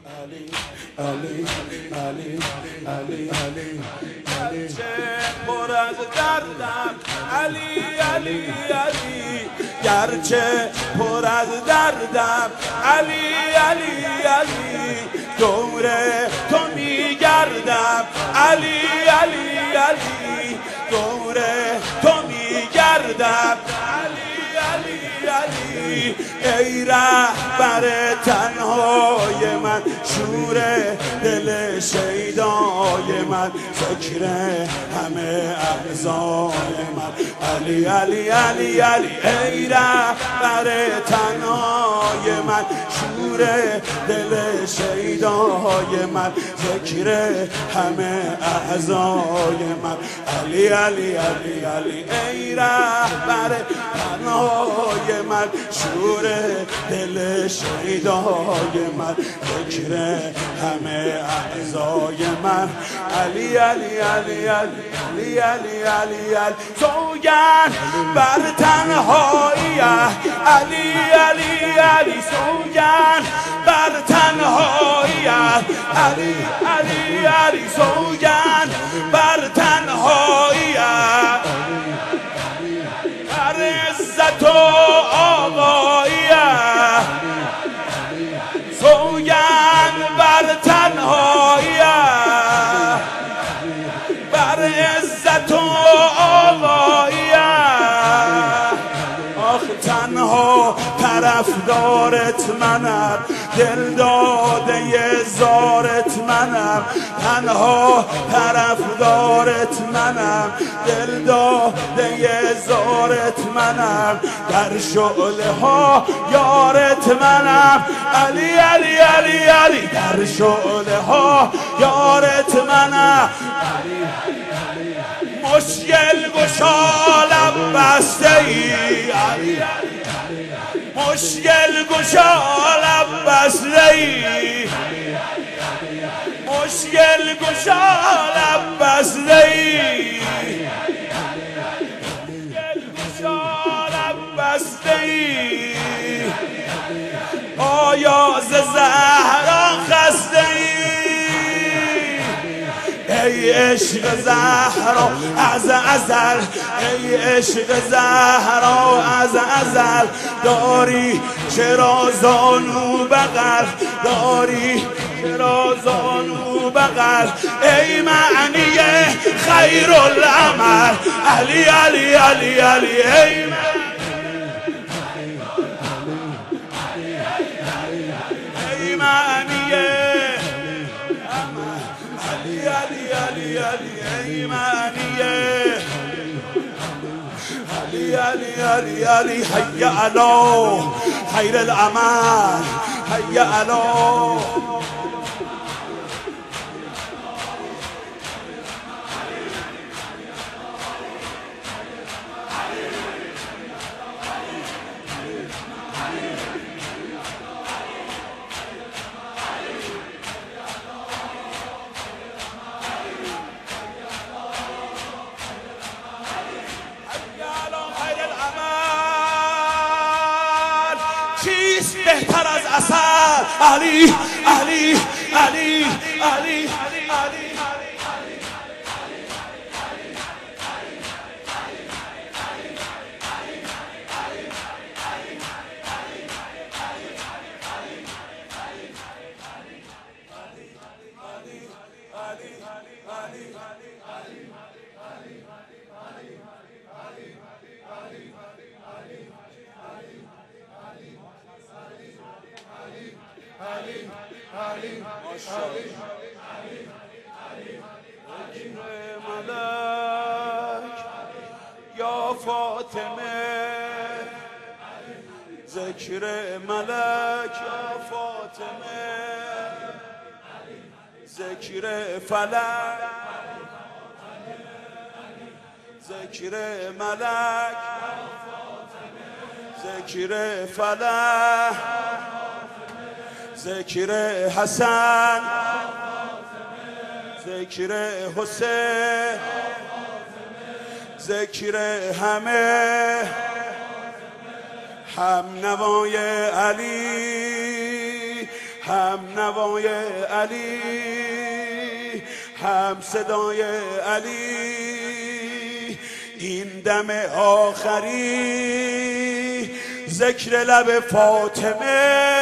علی علی علی علی علی علی پر از دردم علی علی علی گرچه پر از دردم علی علی علی دور تو میگردم علی علی علی دور تو میگردم علی علی علی ای رهبر تنهای من شور دل شیدای من ذکر همه اعضای من علی علی علی علی ای رهبر تنهای من شور دل شیدای من ذکر همه اعضای من علی علی علی علی ای رهبر تنهای من شور دل شیدای من ذکر همه اعضای من علی علی علی علی علی علی علی سوگن بر تنهایی علی علی علی سوگن بر تنهایی علی علی علی سوگن بر تنهایی بر عزت و آقایی سوگن بر تنهایی بر عزت و آقایی آخ تنها طرفدارت منم دل داده زارت منم تنها طرفدارت منم دل داده زارت منم در شعله ها یارت منم علی علی علی علی در شعله ها یارت منم مشکل گشا لب بسته ای مشکل گشا لب بسته ای مشکل گشا لب بسته ای مشکل گشا لب بسته ای آیا ز زهرا خسته ای ای عشق زهرا از ازل ای عشق زهرا از ازل داری چرا زانو بغل داری چرا زانو بغل ای معنی خیر العمل علی علی علی علی ای معنی علی علی علی علی ای معنی علی علی علی علی حی علی خیر العمل حی علی بهتر از اثر علی علی علی علی علی ملک یا فاطمه ذکر ملک یا فاطمه ذکر فلک ذکر ملک ذکر فلک ذکر حسن ذکر حسین ذکر همه هم نوای علی هم نوای علی، هم صدای علی. این دم آخری ذکر لب فاطمه،